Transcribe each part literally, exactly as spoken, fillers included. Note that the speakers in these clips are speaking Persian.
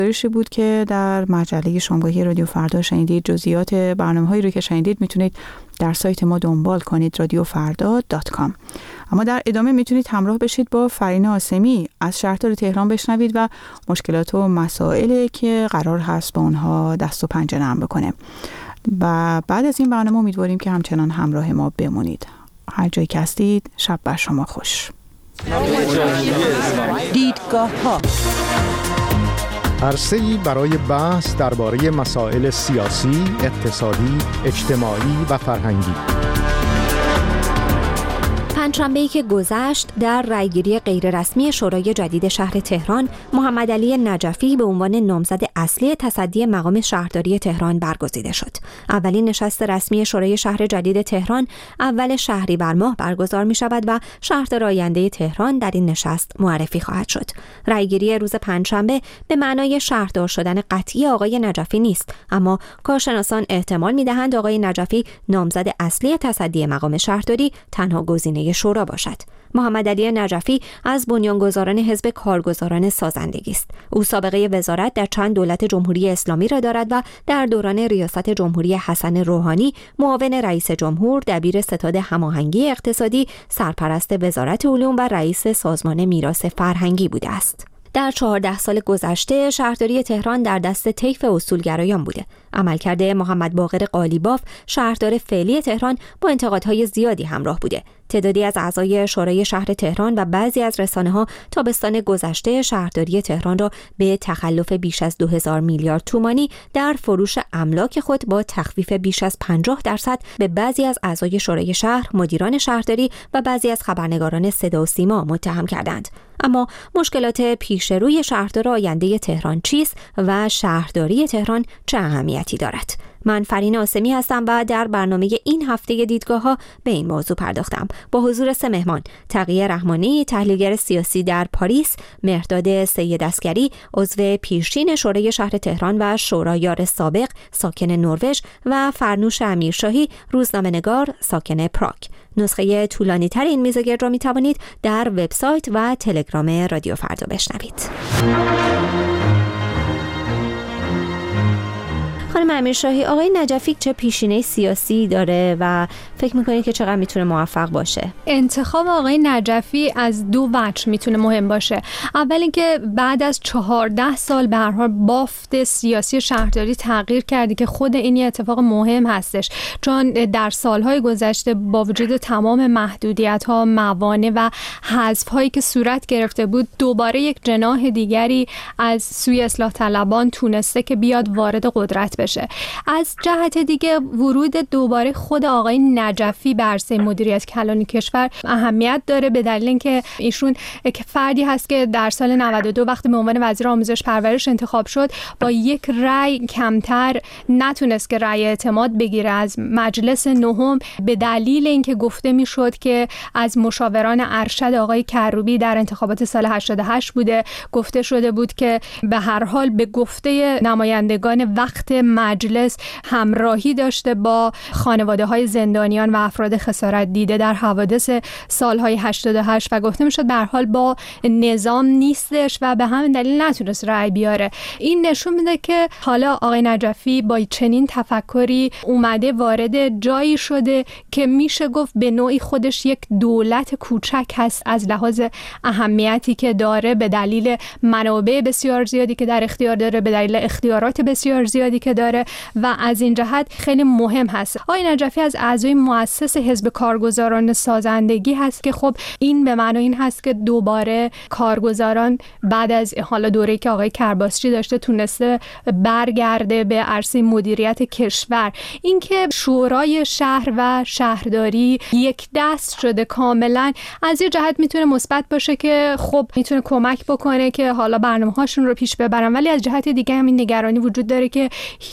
گزارشی بود که در مجله شامگاهی رادیو فردا شنیدید. جزئیات برنامه‌هایی رو که شنیدید میتونید در سایت ما دنبال کنید رادیو فردا دات کام. اما در ادامه میتونید همراه بشید با فرین آسمی از شهردار تهران بشنوید و مشکلات و مسائلی که قرار هست با اونها دست و پنجه نرم بکنه. و بعد از این برنامه امیدواریم که همچنان همراه ما بمونید. هر جایی که هستید شب بر شما خوش. دیدگاه‌ها عرصه‌ای برای بحث درباره مسائل سیاسی، اقتصادی، اجتماعی و فرهنگی. پنجشنبه‌ای که گذشت در رأیگیری غیررسمی شورای جدید شهر تهران، محمد علی نجفی به عنوان نامزد اصلی تصدی مقام شهرداری تهران برگزیده شد. اولین نشست رسمی شورای شهر جدید تهران اول شهریور ماه برگزار می شود و شهردار آینده تهران در این نشست معرفی خواهد شد. رأیگیری روز پنجشنبه به معنای شهردار شدن قطعی آقای نجفی نیست، اما کارشناسان احتمال می دهند آقای نجفی نامزد اصلی تصدی مقام شهرداری تنها گزینه شورا باشد. محمد علی نجفی از بنیانگذاران حزب کارگزاران سازندگی است. او سابقه وزارت در چند دولت جمهوری اسلامی را دارد و در دوران ریاست جمهوری حسن روحانی معاون رئیس جمهور، دبیر ستاد هماهنگی اقتصادی، سرپرست وزارت علوم و رئیس سازمان میراث فرهنگی بوده است. در چهارده سال گذشته شهرداری تهران در دست طیف اصولگرایان بوده. عملکرد محمد باقر قالیباف شهردار فعلی تهران با انتقادهای زیادی همراه بوده. تعدادی از اعضای شورای شهر تهران و بعضی از رسانه‌ها تابستان گذشته شهرداری تهران را به تخلف بیش از دو هزار میلیارد تومانی در فروش املاک خود با تخفیف بیش از پنجاه درصد به بعضی از اعضای شورای شهر، مدیران شهرداری و بعضی از خبرنگاران صدا و سیما متهم کردند. اما مشکلات پیش روی شهردار آینده تهران چیست و شهرداری تهران چه اهمیتی دارد؟ من فرین آسمی هستم و در برنامه این هفته دیدگاه‌ها به این موضوع پرداختم با حضور سه مهمان: تقی رحمانی، تحلیلگر سیاسی در پاریس، مهرداد سید عسکری، عضو پیشین شورای شهر تهران و شورایار سابق ساکن نروژ، و فرنوش امیرشاهی، روزنامه‌نگار ساکن پراگ. نسخه طولانی تر این میزگرد را می توانید در وبسایت و تلگرام رادیو فردا بشنوید. خانم امیرشاهی، آقای نجفی چه پیشینه سیاسی داره و فکر میکنید که چقدر میتونه موفق باشه؟ انتخاب آقای نجفی از دو وجه میتونه مهم باشه. اول اینکه بعد از چهارده سال به هر حال بافت سیاسی شهرداری تغییر کرده که خود این اتفاق مهم هستش، چون در سالهای گذشته با وجود تمام محدودیت‌ها، موانع و حذف‌هایی که صورت گرفته بود، دوباره یک جناح دیگری از سوی اصلاح طلبان تونسته که بیاد وارد قدرت بشه. از جهت دیگه ورود دوباره خود آقای نجفی به عرصه مدیریت کلان کشور اهمیت داره، به دلیل اینکه ایشون فردی هست که در سال نود و دو وقتی به عنوان وزیر آموزش پرورش انتخاب شد با یک رأی کمتر نتونست که رأی اعتماد بگیره از مجلس نهم، به دلیل اینکه گفته میشد که از مشاوران ارشد آقای کروبی در انتخابات سال هشتاد و هشت بوده. گفته شده بود که به هر حال به گفته نمایندگان وقت مجلس همراهی داشته با خانواده های زندانیان و افراد خسارت دیده در حوادث سالهای هشتاد و هشت و گفته میشد به هر حال با نظام نیستش و به همین دلیل نتونست رأی بیاره. این نشون میده که حالا آقای نجفی با چنین تفکری اومده وارد جایی شده که میشه گفت به نوعی خودش یک دولت کوچک هست از لحاظ اهمیتی که داره، به دلیل منابع بسیار زیادی که در اختیار داره، به دلیل اختیارات بسیار زیادی که داره و از این جهت خیلی مهم هست. آقای نجفی از اعضای مؤسس حزب کارگزاران سازندگی هست که خب این به معنی این هست که دوباره کارگزاران بعد از حالا دوره‌ای که آقای کرباسچی داشته تونسته برگرده به عرصه مدیریت کشور. اینکه شورای شهر و شهرداری یک دست شده کاملا، از یه جهت میتونه مثبت باشه که خب میتونه کمک بکنه که حالا برنامه‌هاشون رو پیش ببرن، ولی از جهت دیگه همین نگرانی وجود داره که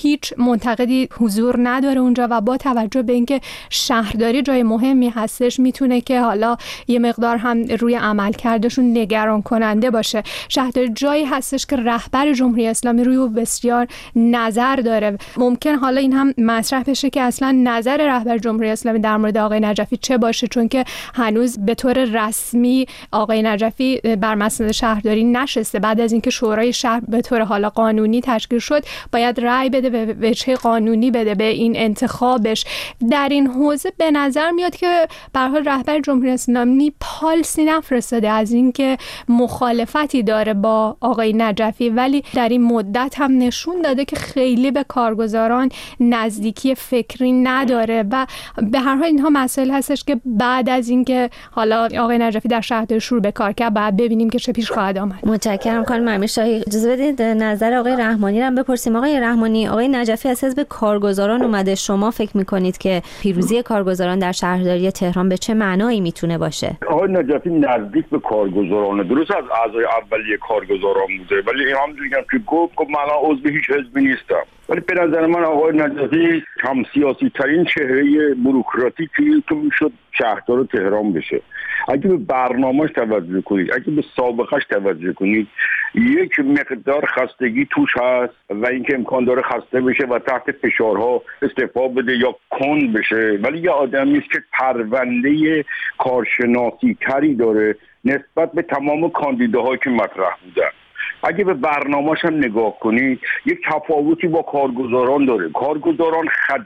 هیچ منتقدی حضور نداره اونجا و با توجه به اینکه شهرداری جای مهمی هستش میتونه که حالا یه مقدار هم روی عملکردشون نگران کننده باشه. شهرداری جایی هستش که رهبر جمهوری اسلامی روی او بسیار نظر داره. ممکن حالا این هم مطرح بشه که اصلا نظر رهبر جمهوری اسلامی در مورد آقای نجفی چه باشه، چون که هنوز به طور رسمی آقای نجفی بر مسند شهرداری نشسته. بعد از اینکه شورای شهر به طور حالا قانونی تشکیل شد باید رأی بده به وجه قانونی بده به این انتخابش. در این حوزه به نظر میاد که به هر حال رهبر جمهوری اسلامی پالسی نفرستاده از اینکه مخالفتی داره با آقای نجفی، ولی در این مدت هم نشون داده که خیلی به کارگزاران نزدیکی فکری نداره و به هر حال اینها مسائل هستش که بعد از اینکه حالا آقای نجفی در شهرداری شروع به کار کرد بعد ببینیم که چه پیش خواهد آمد. متشکرم خانم امیرشاهی. اجازه بدید نظر آقای رحمانی رو هم بپرسیم. آقای رحمانی، آقای نجفی از حزب کارگزاران اومده، شما فکر می‌کنید که پیروزی کارگزاران در شهرداری تهران به چه معنایی میتونه باشه؟ آقای نجفی نزدیک به کارگزاران، درست از اعضای اولیه کارگزاران بوده، ولی هم دیگه که گفت گفت من عضو هیچ حزبی نیستم. ولی به نظر من آقای نجفی هم سیاسی ترین چهره بوروکراتیکی که میشد شهردار تهران بشه. اگه به برنامه‌اش توجه کنید، اگه به سابقه‌اش توجه کنید، یک مقدار خستگی توش هست و اینکه امکان داره خسته بشه و تحت فشارها استعفا بده یا کند بشه، ولی یه آدمی است که پرونده کارشناسی تری داره نسبت به تمام کاندیداهایی که مطرح بودن. اگه به برنامه‌اش هم نگاه کنید یک تفاوتی با کارگزاران داره. کارگزاران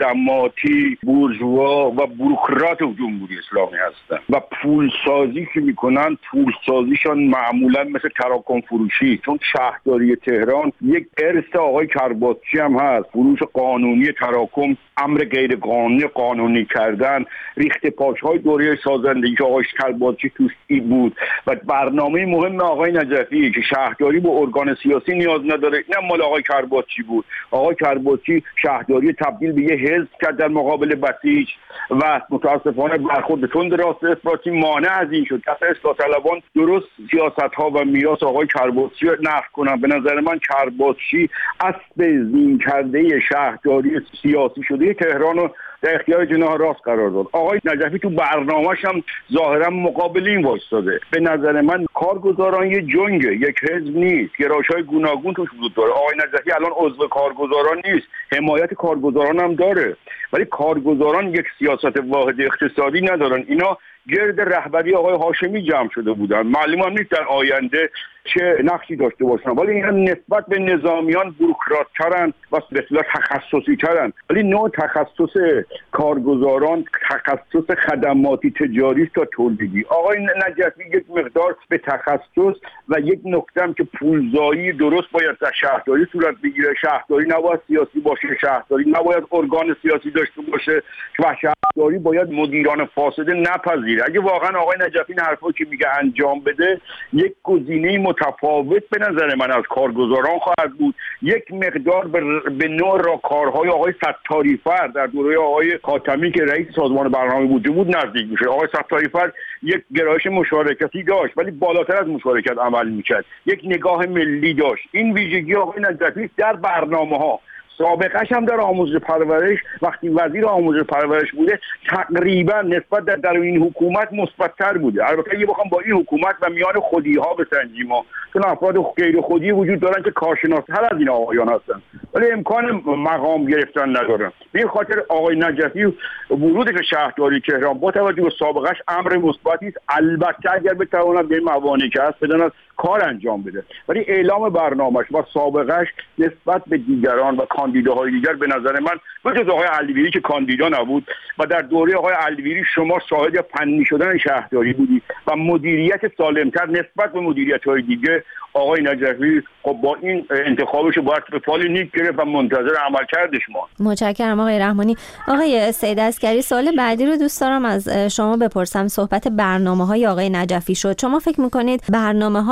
خدماتی، بورژوا و بوروکرات جمهوری اسلامی هستن و پولسازی که میکنن پولسازیشان معمولا مثل تراکم فروشی، چون شهرداری تهران یک ارث آقای کرباسچی هم هست، فروش قانونی تراکم، امر غیر قانونی قانونی کردن، ریخت پاشهای دوره سازندگی که آقای کرباسچی توش بود و برنامه مهم آقای نجفی که شهرداری با ارگان سیاسی نیاز نداره، اینم مال آقای کرباسچی بود. آقای کرباسچی شهرداری تبدیل به یه حزب کرد در مقابل بسیج و متاسفانه برخورد به تند راست افراطی مانع از این شد که اصلاح طلبان درست سیاست‌ها و میراث آقای کرباسچی رو نقض کنن. به نظر من کرباسچی اسب زین کرده شهرداری سیاسی شده تهران رو در اختیار جناح راست قرار داد. آقای نجفی تو برنامه‌اش هم ظاهرا مقابل این وایساده. به نظر من کارگزاران یه جنگه، یک حزب نیست، گرایش‌های گوناگون توش وجود داره. آقای نجفی الان عضو کارگزاران نیست، حمایت کارگزاران هم داره، ولی کارگزاران یک سیاست واحد اقتصادی ندارن. اینا گرد رهبری آقای هاشمی جمع شده بودن. معلوم هم نیست در آینده چه نقشی داشته باشن، ولی اینا نسبت به نظامیان بوروکرات‌ترن و به اصطلاح تخصصی‌ترن. ولی نوع تخصص کارگزاران تخصص خدماتی تجاری تا تولیدی. آقای نجفی یک مقدار به تخصص و یک نکته هم که پولزایی درست باید در شهرداری صورت بگیره. شهرداری نباید سیاسی باشه، شهرداری نباید ارگان سیاسی داشته باشه و شهرداری باید مدیران فاسده نپذیره. اگه واقعا آقای نجفی این حرفا که میگه انجام بده، یک گزینه متفاوت به نظر من از کارگزاران خواهد بود. یک مقدار به نوع را کارهای آقای ستاریفر در دوره آقای خاتمی که رئیس سازمان برنامه بودجه بود نزدیک میشه. آقای ستاریفر یک گرایش مشارکتی داشت ولی بالاتر از مشارکت عمل میکرد، یک نگاه ملی داشت. این ویژگی آقای نجفی در برنامه‌ها، سابقه‌اش هم در آموزش پرورش وقتی وزیر آموزش پرورش بوده تقریبا نسبت در, در این حکومت مثبت‌تر بوده. البته یه بخوام با این حکومت و میان خودی‌ها بسنجیم، چون افراد غیر خودی وجود دارن که کارشناس‌تر از این آقایان هستن ولی امکان مقام گرفتن ندارن. به این خاطر آقای نجفی ورود به شهرداری تهران با توجه به سابقه‌اش امر مثبتی است. البته اگر بتواند به موانعی که هست بداند کار انجام بده، ولی اعلام برنامه‌اش و سابقه‌اش نسبت به دیگران و کاندیداهای دیگر به نظر من بجز آقای علیویری که کاندیدا نبود و در دوره آقای علیویری شما شاهد فنی شدن شهرداری بودی و مدیریت سالمتر نسبت به مدیریت‌های دیگه، آقای نجفی خب با این انتخابش باید به فال نیک گرفت و منتظر عملکردش ماند. متشکرم آقای رحمانی. آقای سید عسگری، سوال بعدی رو دوست دارم از شما بپرسم. صحبت برنامه‌های آقای نجفی شد. شما فکر می‌کنید برنامه‌ها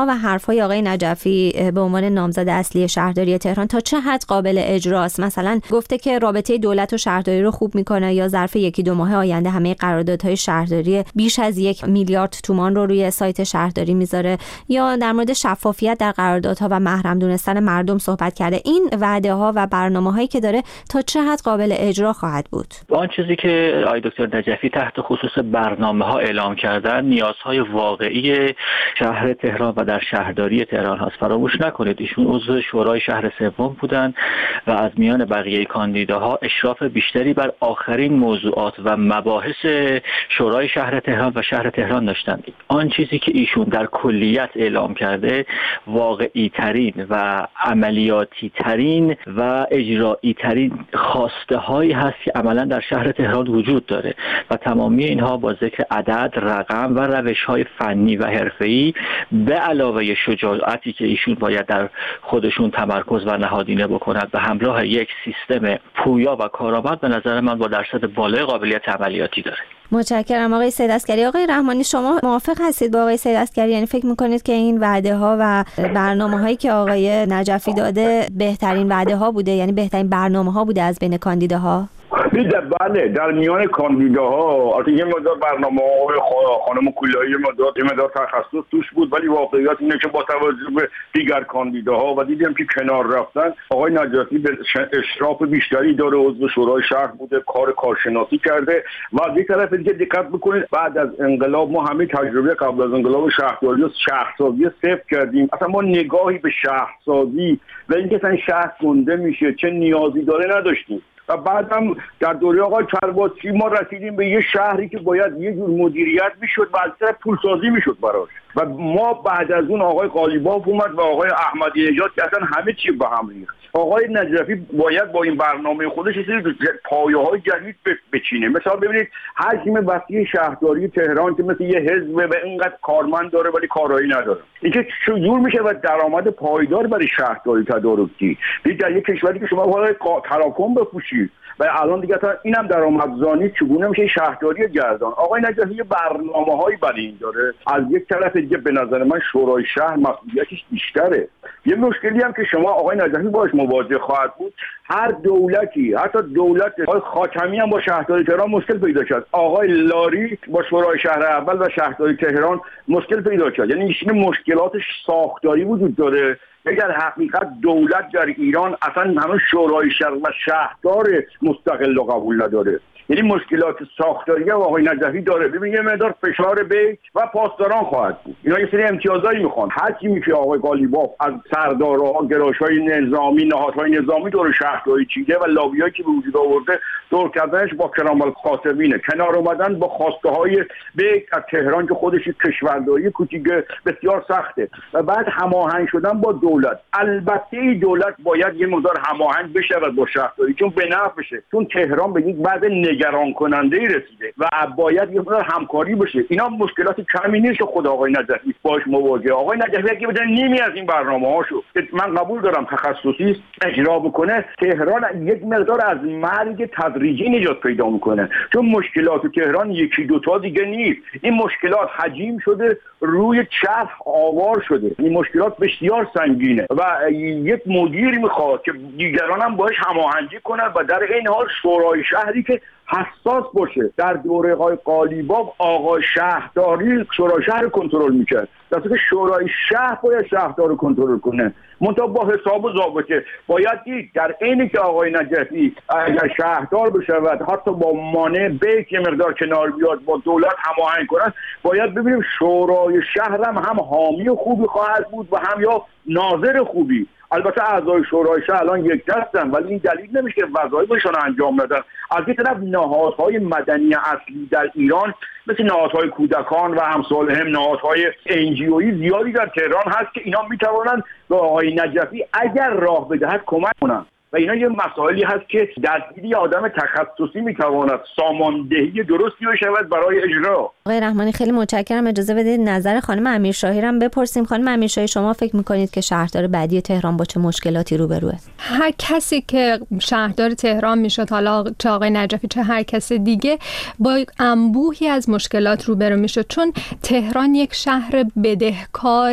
و حرفهای آقای نجفی به عنوان نامزد اصلی شهرداری تهران تا چه حد قابل اجراست؟ مثلا گفته که رابطه دولت و شهرداری رو خوب میکنه یا ظرف یکی دو ماه آینده همه قراردادهای شهرداری بیش از یک میلیارد تومان رو روی سایت شهرداری میذاره، یا در مورد شفافیت در قراردادها و محرم دونستن مردم صحبت کرده. این وعده ها و برنامه‌هایی که داره تا چه حد قابل اجرا خواهد بود؟ آن چیزی که آقای دکتر نجفی تحت خصوص برنامه‌ها اعلام کردن نیازهای واقعی شهر تهران و در شهرداری تهران هست. فراموش نکنید ایشون عضو شورای شهر سوم بودن و از میان بقیه کاندیداها اشراف بیشتری بر آخرین موضوعات و مباحث شورای شهر تهران و شهر تهران داشتند. آن چیزی که ایشون در کلیت اعلام کرده واقعی ترین و عملیاتی ترین و اجرایی ترین خواسته هایی هست که عملا در شهر تهران وجود داره و تمامی اینها با ذکر عدد، رقم و روش های فنی و حرفه‌ای به علاوه شجاعتی که ایشون باید در خودشون تمرکز و نهادینه بکنند و همراه یک سیستم پویا و کارآمد به نظر من با درصد بالای قابلیت عملیاتی داره. متشکرم آقای سید عسگری. آقای رحمانی شما موافق هستید با آقای سید عسگری؟ یعنی فکر میکنید که این وعده ها و برنامه هایی که آقای نجفی داده بهترین وعده ها بوده، یعنی بهترین برنامه ها بوده از بین کاندیداها؟ بله، در میان کاندیداها البته یه مقدار برنامه‌های خانم کولایی مقدار یه مقدار تخصص توش بود، ولی واقعیت اینه که با توجه به دیگر کاندیداها و دیدیم که کنار رفتن، آقای نجفی به اشراف بیشتری داره، عضو شورای شهر بوده، کار کارشناسی کرده و از یک طرف دیگه دقت بکنید بعد از انقلاب ما همه تجربه قبل از انقلاب شهرداری و شهرسازی صفر کردیم. اصلا ما نگاهی به شهرسازی و اینکه اصلا شهر گنده میشه چه نیازی داره نداشتیم. و بعد هم در دوره آقای کرباسی ما رسیدیم به یه شهری که باید یه جور مدیریت میشد و از طرف پولسازی میشد براش و ما بعد از اون آقای قالیباف اومد و آقای احمدی نژاد که اصلا همه چی به هم ریخت. آقای نجفی باید با این برنامه خودش یه سری پایه‌های جدید بچینه. مثلا ببینید حجم وسیع شهرداری تهران که مثل یه حزب و اینقدر کارمند داره ولی کارایی نداره، اینکه چجور میشه و درآمد پایدار برای شهرداری تدارکی؟ در یک کشوری که شما باید تراکم بپوشید و الان دیگه تا اینم درآمدزایی چگونه میشه شهرداری گردان. آقای نجفی برنامه‌هایی برای این داره. از یک طرف دیگه به نظر من شورای شهر مسئولیتش بیشتره. یه مشکلی هم که شما آقای نجفی باهاش مواجه خواهد بود، هر دولتی حتی دولت آقای خاتمی هم با شهرداری تهران مشکل پیدا کرد، آقای لاری با شورای شهر اول و شهرداری تهران مشکل پیدا کرد. یعنی این مشکلاتش ساختاری وجود داره. در حقیقت دولت در ایران اصلا همه شورای شهر و شهردار مستقل و قبول نداره. یعنی مشکلات ساختاری و آقای نجفی داره. ببین یه مقدار فشار بیت و پاسداران خواهد بود. اینا یه سری امتیازایی میخوان. هر کی میشه آقای قالیباف از سردارها، گرایش‌های نظامی، نهادهای نظامی دور شهرداری چیده و لابیایی که به وجود آورده دور کردنش با کرام الکاتبینه، کنار اومدن با خواسته‌های بیت از تهران که خودش کشورداری کوچیک بسیار سخته و بعد هماهنگ شدن با دولت. البته دولت باید یه مقدار هماهنگ بشه با شهرداری چون به نفعشه، چون تهران به یک بعد نگران کننده ای رسیده و باید یه مقدار همکاری بشه. اینا مشکلات کمی نیست که خود آقای نجفی باش مواجه. آقای نجفی اگه بده نیمی از این برنامه‌هاشو من قبول دارم تخصصی اجرا بکنه، تهران یک مقدار از مرگ تدریجی نجات پیدا میکنه، چون مشکلات تهران یکی دوتا دیگه نیست. این مشکلات حجیم شده، روی چرخ آوار شده. این مشکلات بسیار سنگینه و یک مدیر میخواد که دیگران هم باش هماهنگی کنن و در این حال شورای شهری که حساس باشه. در دوره آقای قالیباف آقای شهرداری شورای شهر کنترل میکرد، در که شورای شهر باید شهردار رو کنترل کنه. منتها با حساب و ضابطه باید دید در اینی که آقای نجفی اگر شهردار بشود حتی با مانع بیت یه مقدار کنار بیاد با دولت هماهنگ کنن، باید ببینیم شورای شهر هم هم حامی خوبی خواهد بود و هم یا ناظر خوبی. البته اعضای شورای شهر الان یک دستن ولی این دلیل نمیشه که وظایفشون رو انجام ندن. از یک طرف نهادهای مدنی اصلی در ایران مثل نهادهای کودکان و امثال هم نهادهای انجیویی زیادی در تهران هست که اینا میتوانند به آقای نجفی اگر راه بدهد کمک کنن. و اینا یه مسائلی هست که دستگیری یه آدم تخصصی میتواند ساماندهی درستی بشود برای اجرا. آقای رحمانی خیلی متشکرم. اجازه بدید نظر خانم امیرشاهی هم بپرسیم. خانم امیرشاهی، شما فکر میکنید که شهردار بعدی تهران با چه مشکلاتی روبروه؟ هر کسی که شهردار تهران میشد، حالا چه آقای نجفی چه هر کس دیگه، با انبوهی از مشکلات روبرو میشد، چون تهران یک شهر بدهکار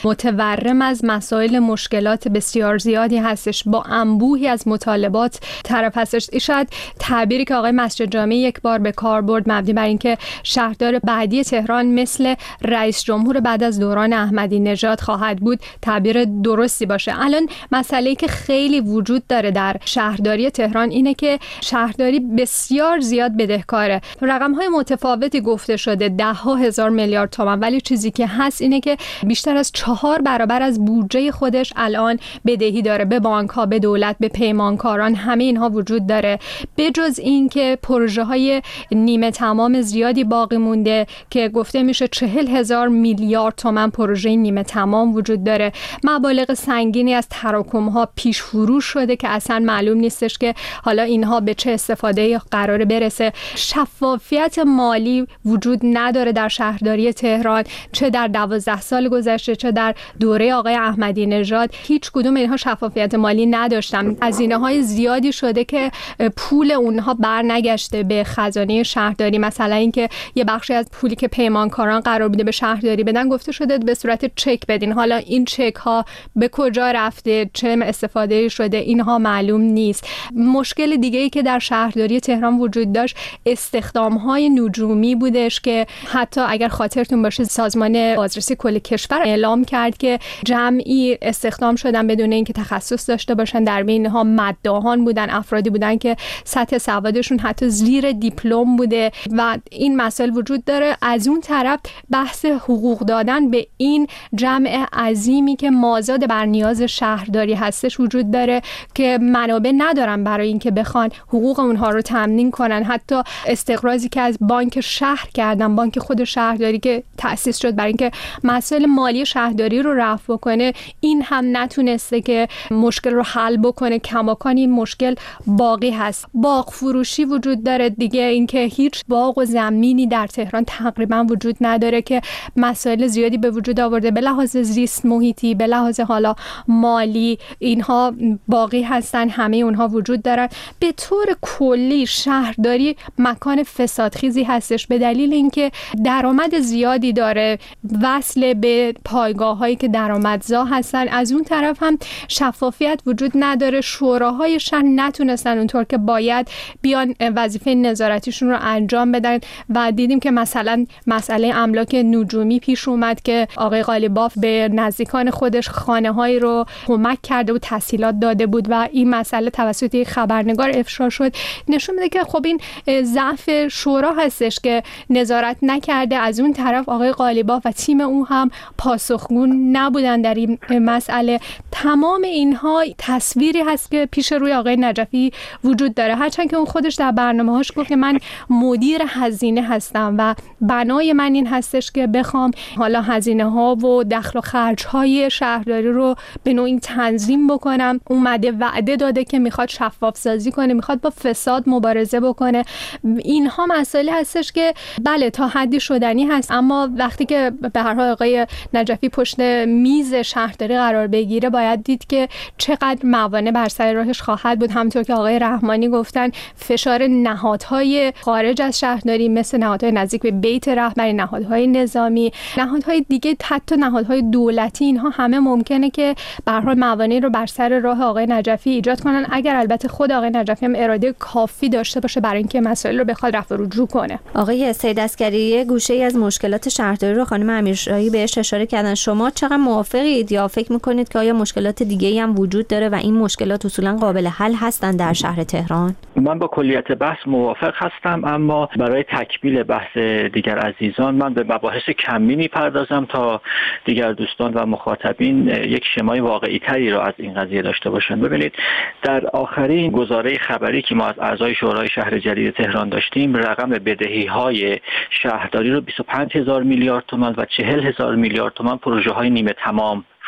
متورم از مسائل مشکلات بسیار زیادی هستش، با انبوهی از مطالبات طرف هستش. شاید تعبیری که آقای مسجد جامعی یک بار به کار برد مبنی بر اینکه شهردار بعدی تهران مثل رئیس جمهور بعد از دوران احمدی نژاد خواهد بود تعبیر درستی باشه. الان مسئله‌ای که خیلی وجود داره در شهرداری تهران اینه که شهرداری بسیار زیاد بدهکاره. رقم‌های متفاوتی گفته شده، ده ها هزار میلیارد تومان، ولی چیزی که هست اینه که بیشتر از چهار برابر از بودجه خودش الان بدهی داره، به بانک‌ها، به دولت، به پیمانکاران، همه اینها وجود داره. بجز این که پروژه‌های نیمه تمام زیادی باقی مونده که گفته میشه چهل هزار میلیارد تومان پروژه نیمه تمام وجود داره. مبالغ سنگینی از تراکم‌ها پیش فروش شده که اصلا معلوم نیستش که حالا اینها به چه استفاده قراره برسه. شفافیت مالی وجود نداره در شهرداری تهران، چه در دوازده سال گذشته چه در دوره آقای احمدی نژاد. هیچ کدوم اینها شفافیت مالی نداشتن. هزینه‌های زیادی شده که پول اونها برنگشته به خزانه شهرداری. مثلا اینکه یه بخشی از پولی که پیمانکاران قرار بوده به شهرداری بدن گفته شده به صورت چک بدین. حالا این چک ها به کجا رفته، چه استفاده شده، اینها معلوم نیست. مشکل دیگه ای که در شهرداری تهران وجود داشت استخدام های نجومی بودش که حتی اگر خاطرتون باشه سازمان بازرسی کل کشور اعلام کرد که جمعی استخدام شدن بدون اینکه تخصص داشته باشن، در بین اینها مداحان بودن، افرادی بودن که سطح سوادشون حتی زیر دیپلم بوده و این مسائل وجود داره. از اون طرف بحث حقوق دادن به این جمع عظیمی که مازاد بر نیاز شهرداری هستش وجود داره که منابع ندارن برای اینکه بخوان حقوق اونها رو تامین کنن. حتی استقراضی که از بانک شهر کردن، بانک خود شهرداری که تأسیس شد برای اینکه مسائل مالی شهرداری رو رفع بکنه، این هم نتونسته که مشکل رو حل بکنه. کماکان این مشکل باقی هست. باغ فروشی وجود داره دیگه، اینکه هیچ باغ و زمینی در تهران تقریبا وجود نداره که مسائل زیادی به وجود آورده، به لحاظ زیست محیطی، به لحاظ حالا مالی، اینها باقی هستن، همه اونها وجود دارن. به طور کلی شهرداری مکان فسادخیزی هستش به دلیل اینکه درآمد زیادی داره، وصل به پایگاه‌هایی که درآمدزا هستن. از اون طرف هم شفافیت وجود نداره. شوراهای شهر نتونستن اونطور که باید بیان وظیفه نظارتیشون رو انجام بدن و دیدیم که مثلا مسئله املاک نجومی پیش اومد که آقای قالیباف به نزدیکان خودش خانه‌هایی رو کمک کرده و تسهیلات داده بود و این مسئله توسط یک خبرنگار افشا شد. نشون میده که خب این ضعف شورا هستش که نظارت نکرده. از اون طرف آقای قالیباف و تیم او هم پاسخگو نبودن در این مسئله. تمام اینها تصویری هست که پیش روی آقای نجفی وجود داره، هرچند که اون خودش در برنامه‌هاش گفت که من مدیر هزینه هستم و بنای من این هستش که بخوام حالا هزینه ها و دخل و خرج های شهرداری رو به نوعی تنظیم بکنم. اومده وعده داده که میخواد شفاف سازی کنه، میخواد با فساد مبارزه بکنه. اینها مسائلی هستش که بله تا حدی شدنی هست، اما وقتی که به هر حال آقای نجفی پشت میز شهرداری قرار بگیره باید دید که چقدر موانع بر سر راهش خواهد بود. همونطور که آقای رحمانی گفتن فشار نهادهای خارج از شهرداری مثل نهادهای نزدیک به بیت رهبری، نهادهای نظامی، نهادهای دیگه، حتی نهادهای دولتی، اینها همه ممکنه که به هر حال موانعی رو بر سر راه آقای نجفی ایجاد کنن، اگر البته خود آقای نجفی هم اراده کافی داشته باشه برای اینکه مسائل رو بخواد رفع و رجوع کنه. آقای سید عسکری گوشه‌ای از مشکلات شهرداری رو خانم امیرشاهی بهش اشاره کردن. شما چقدر موافقید یا فکر می‌کنید که آیا مشکلات دیگه‌ای هم وجود داره و این مشکلات اصولاً قابل حل هستن در شهر تهران؟ من با کلیت بحث موافق هستم، اما برای تکمیل بحث دیگر عزیزان من به مباحث کمی می‌پردازم تا دیگر دوستان و مخاطبین یک شمای واقعی‌تری را از این قضیه داشته باشند. ببینید در آخرین گزاره خبری که ما از اعضای شورای شهر جدید تهران داشتیم، رقم بدهی‌های شهرداری رو بیست و پنج هزار میلیارد تومان و چهل هزار میلیارد تومان پروژه‌های نیمه تمام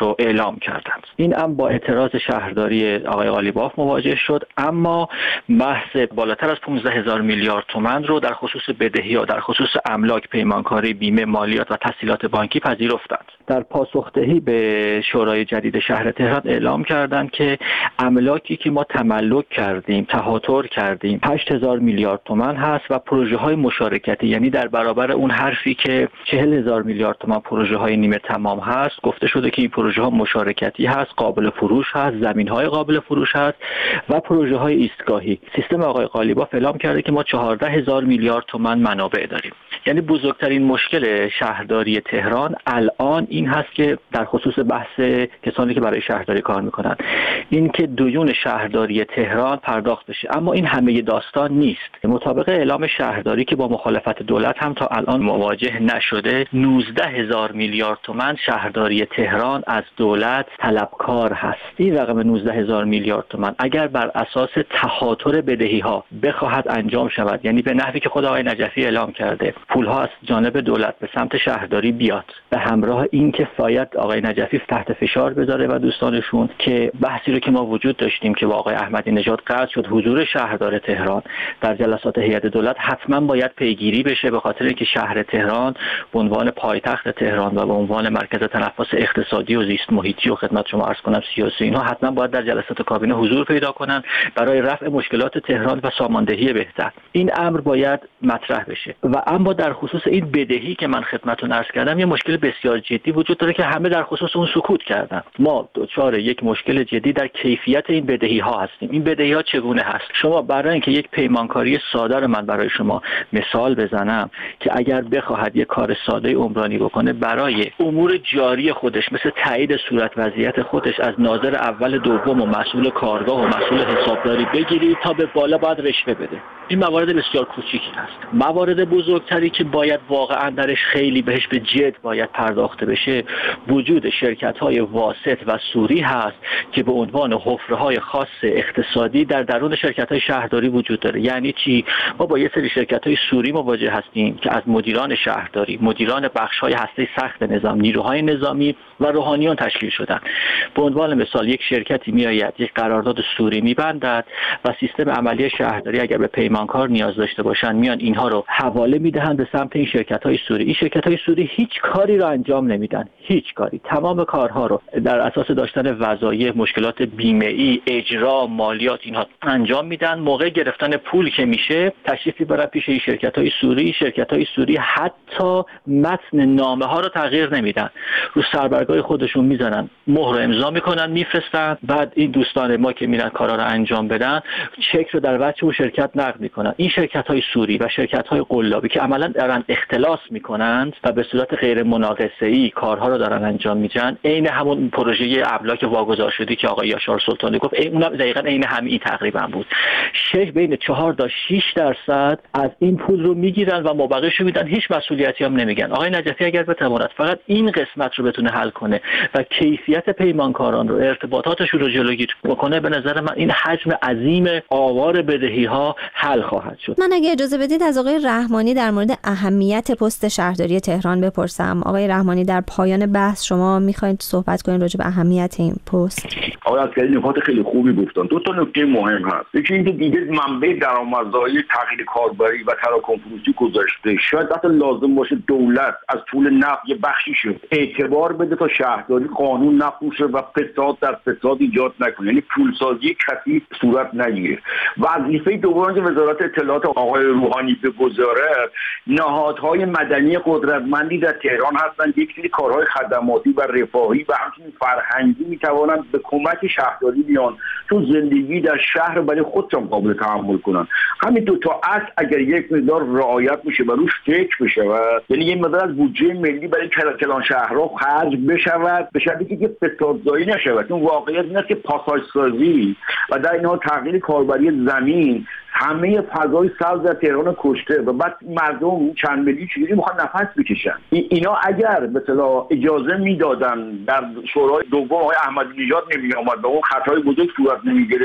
رو اعلام کردند. این هم با اعتراض شهرداری آقای قالیباف مواجه شد، اما بحث بالاتر از پانزده هزار میلیارد تومان رو در خصوص بدهی‌ها، در خصوص املاک، پیمانکاری، بیمه، مالیات و تسهیلات بانکی پذیرفتند. در پاسخدهی به شورای جدید شهر تهران اعلام کردند که املاکی که ما تملک کردیم، تهاتر کردیم، هشت هزار میلیارد تومان هست و پروژه های مشارکتی، یعنی در برابر اون حرفی که چهل هزار میلیارد تومان پروژه های نیمه تمام هست، گفته شده که این پروژه ها مشارکتی هست، قابل فروش هست، زمین های قابل فروش هست و پروژه های ایستگاهی. سیستم آقای قالیباف اعلام کرده که ما چهارده هزار میلیارد تومان منابع داریم. یعنی بزرگترین مشکل شهرداری تهران الان این هست که در خصوص بحث کسانی که برای شهرداری کار میکنن، این که دیون شهرداری تهران پرداخت بشه. اما این همه داستان نیست. مطابق اعلام شهرداری که با مخالفت دولت هم تا الان مواجه نشده، نوزده هزار میلیارد تومان شهرداری تهران از دولت طلبکار هست. این رقم نوزده هزار میلیارد تومان اگر بر اساس تهاتر بدهی ها بخواهد انجام شود، یعنی به نحوی که خود آقای نجفی اعلام کرده، پول ها از جانب دولت به سمت شهرداری بیاد، به همراه این که باید آقای نجفی تحت فشار بذاره و دوستانشون که بحثی رو که ما وجود داشتیم که با آقای احمدی نژاد قطع شد، حضور شهردار تهران در جلسات هیئت دولت حتما باید پیگیری بشه، به خاطر اینکه شهر تهران به عنوان پایتخت تهران و به عنوان مرکز تنفس اقتصادی و زیست محیطی و خدمت شما عرض کنم سیاسی، اینها حتما باید در جلسات کابینه حضور پیدا کنن برای رفع مشکلات تهران و ساماندهی بهتر. این امر باید مطرح بشه. و اما در خصوص این بدهی که من خدمتتون عرض کردم، یه مشکل بسیار جدی وجود داره که همه در خصوص اون سکوت کردن. ما دچار یک مشکل جدی در کیفیت این بدهی ها هستیم. این بدهی ها چگونه هست؟ شما برای اینکه یک پیمانکاری ساده رو من برای شما مثال بزنم که اگر بخواهد یک کار ساده عمرانی بکنه، برای امور جاری خودش مثل تایید صورت وضعیت خودش از ناظر اول دوم و مسئول کارگاه و مسئول حسابداری بگیرید تا به بالا باید رشوه بده. این موارد بسیار کوچیکی هست. موارد بزرگتری که باید واقعا درش خیلی بهش به جد باید پرداخته بشه، وجود شرکت‌های واسط و سوری هست که به عنوان حفره‌های خاص اقتصادی در درون شرکت‌های شهرداری وجود داره. یعنی چی؟ ما با یه سری شرکت‌های سوری مواجه هستیم که از مدیران شهرداری، مدیران بخش‌های هسته سخت نظام، نیروهای نظامی و روحانیون تشکیل شدن. به عنوان مثال یک شرکتی میآید یک قرارداد سوری می‌بندد و سیستم عملی شهرداری اگر به پیمانکار نیاز داشته باشن، میان اینها رو حواله میدهند به سمت این شرکت‌های سوری. این شرکت‌های سوری هیچ کاری رو انجام نمیدن، هیچ کاری. تمام کارها رو در اساس داشتن وظایف، مشکلات بیمه‌ای، اجرا، مالیات اینها انجام میدن. موقع گرفتن پول که میشه، تشریف میبرن پیش این شرکت‌های سوری. شرکت‌های سوری حتی متن نامه‌ها رو تغییر نمیدن، رو سربرگاه خودشون میزنن، مهر و امضا میکنن، میفرستن. بعد این دوستان ما که میرن کارا رو انجام بدن، چک رو در وجه اون شرکت نقد میکنن. این شرکت‌های سوری و شرکت‌های قلابی که عملاً دارن اختلاس میکنند و به صورت غیر مناقصه‌ای کارها رو دارن انجام میدن، عین همون پروژه املاک واگذار شدی که آقای یاشار سلطانی گفت، اونم دقیقاً عین همین تقریبا بود. شش بین چهار تا شش درصد از این پول رو میگیرن و مابقیش رو میدن، هیچ مسئولیتی هم نمیگن. آقای نجفی اگر بتواند فقط این قسمت رو بتونه حل کنه و کیفیت پیمانکاران رو، ارتباطاتشون رو جلوگیری بکنه، به نظر من این حجم عظیم آوار بدهی ها حل خواهد شد. من اگه اجازه بدید از آقای رحمانی در مورد اهمیت پست شهرداری تهران بپرسم. آقای رحمانی، در پایان بحث شما میخواید صحبت کنید راجع به اهمیت این پست؟ آقای عسکری نکات خیلی خوبی گفتن. دو تا نکته مهم هست. یکی اینکه دیگه منبع درآمدزایی تغییر کاربری و تراکم فروشی گذاشته. شاید حتی لازم باشه دولت از پول نفت یه بخشی شد اعتبار بده تا شهرداری قانون نفروشه و فساد در فساد ایجاد نکنه، یعنی پولسازی کثیف صورت نگیره. وظیفه دوم که وزارت اطلاعات آقای روحانی بگذاره، نهادهای مدنی قدرتمندی در تهران هستند. یک سری کارهای خدماتی و رفاهی و همچنین فرهنگی میتوانند به کمک شهرداری بیان، چون زندگی در شهر برای خودشون قابل تحمل کنن. همین دو تا اصل اگر یک مقدار رعایت میشه و روش فکر بشه، یعنی یک مقدار از بودجه ملی برای کلان شهرها خرج بشود، به شرطی که فسادزایی نشود. چون واقعیت این است که پاساژسازی و در اینها تغییر کاربری زمین همه فضای سبز در تهران کشته و بعد مردم چند میلیون چجوری میخوان نفس بکشن. اینا اگر به اصطلاح اجازه میدادن در شورای دوم آقای احمدی نژاد نمی اومد و اون خطای بزرگ صورت نمیگرفت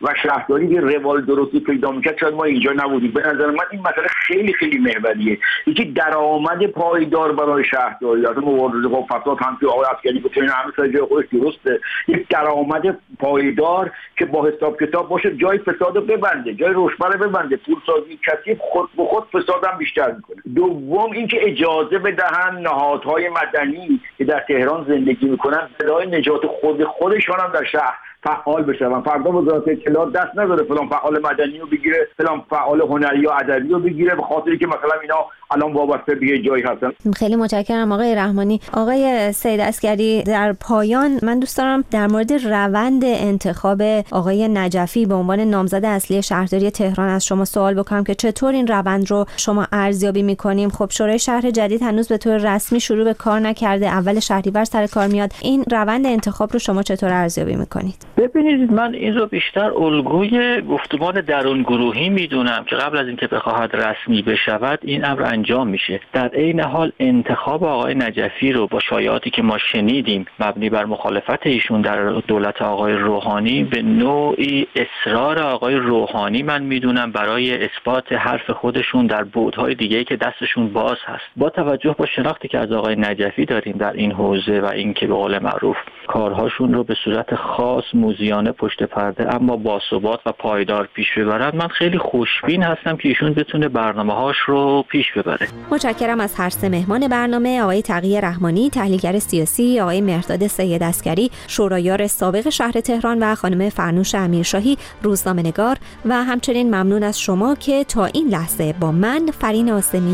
و شهرداری یه روال درستی پیدا میکرد شاید ما اینجا نبودیم. به نظر من این مسئله خیلی خیلی محوریه. یکی درآمد پایدار برای شهرداری، اصلا مبارزه با فساد هم که آقای عسکری بتونه همه سر جای خودش درسته، یک درآمد پایدار که با حساب کتاب باشه، جای فساد رو ببنده، جای رشوه رو ببنده، پولسازی کثیف خود به خود فساد هم بیشتر میکنه. دوم اینکه اجازه بدهن نهادهای مدنی که در تهران زندگی میکنن برای نجات خود خودشان هم در شهر فعال بشن. فردا وزارت اطلاعات دست نداره فلان فعال مدنی رو بگیره، فلان فعال هنری یا ادبی رو بگیره، به خاطری که مثلا اینا الان وابسته به جایی هستن. خیلی متشکرم آقای رحمانی. آقای سید عسگری، در پایان من دوست دارم در مورد روند انتخاب آقای نجفی به عنوان نامزد اصلی شهرداری تهران از شما سوال بکنم که چطور این روند رو شما ارزیابی می‌کنیم. خب شورای شهر جدید هنوز به طور رسمی شروع به کار نکرده، اول شهریور سر کار میاد. این روند انتخاب رو شما چطور ارزیابی می‌کنید؟ ببینید، من این رو بیشتر الگوی گفتمان درون گروهی میدونم که قبل از اینکه بخواهد رسمی بشود این امر انجام میشه. در عین حال انتخاب آقای نجفی رو با شایعاتی که ما شنیدیم مبنی بر مخالفت ایشون در دولت آقای روحانی به نوعی اصرار آقای روحانی من میدونم برای اثبات حرف خودشون در بعدهای دیگه‌ای که دستشون باز هست. با توجه به شناختی که از آقای نجفی داریم در این حوزه و اینکه به قول معروف کارهاشون رو به صورت خاص موزیانه پشت پرده اما با ثبات و پایدار پیش ببرن، من خیلی خوشبین هستم که ایشون بتونه برنامه‌هاش رو پیش ببره. متشکرم از هر سه مهمان برنامه، آقای تقی رحمانی تحلیلگر سیاسی، آقای مهرداد سید عسگری شورایار سابق شهر تهران و خانم فرنوش امیرشاهی روزنامه‌نگار، و همچنین ممنون از شما که تا این لحظه با من فرین آسمی